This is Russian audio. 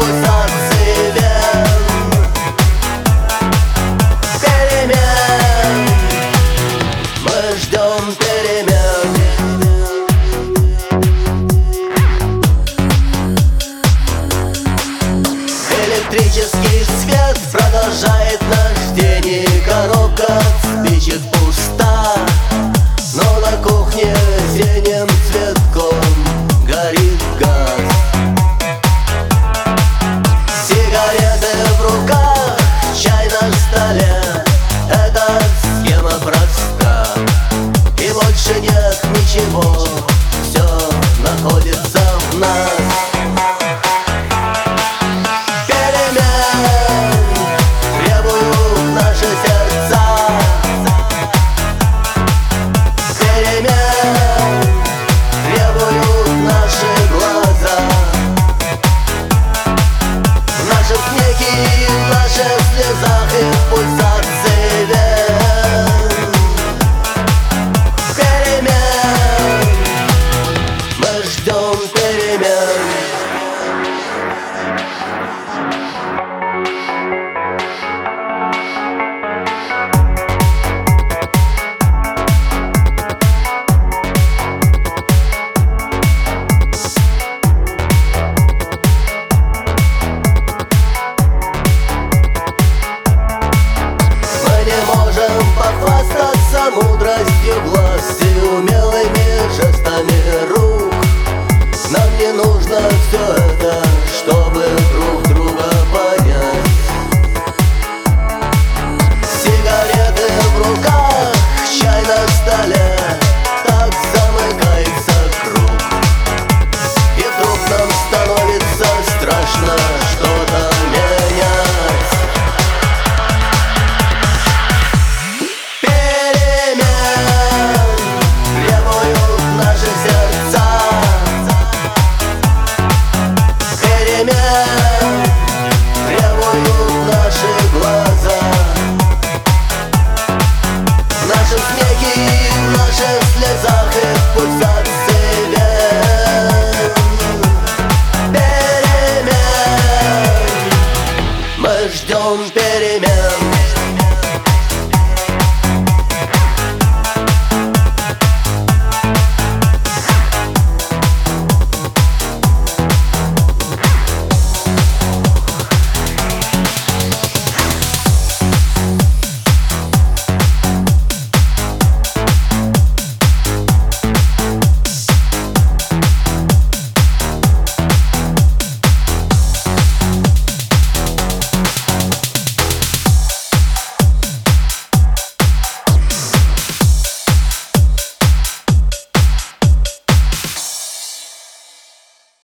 пульсации вен. Перемен, мы ждем перемен. Электрический свет продолжает наш день, и коробка от спичек пуста, но на кухне синим цветком горит газ. Сигареты в руках, чай на столе, эта схема проста, и больше нет ничего, все находится в нас. Мудростью глаз и умелыми жестами рук. Нам не нужно все это, чтобы друг друга понять. Сигареты в руках, чай на столе, так замыкается круг. И вдруг нам становится страшно что-то менять. Требуют наши глаза, в нашем снеге, в наших слезах и в пульсации вен. Перемен, мы ждем перемен.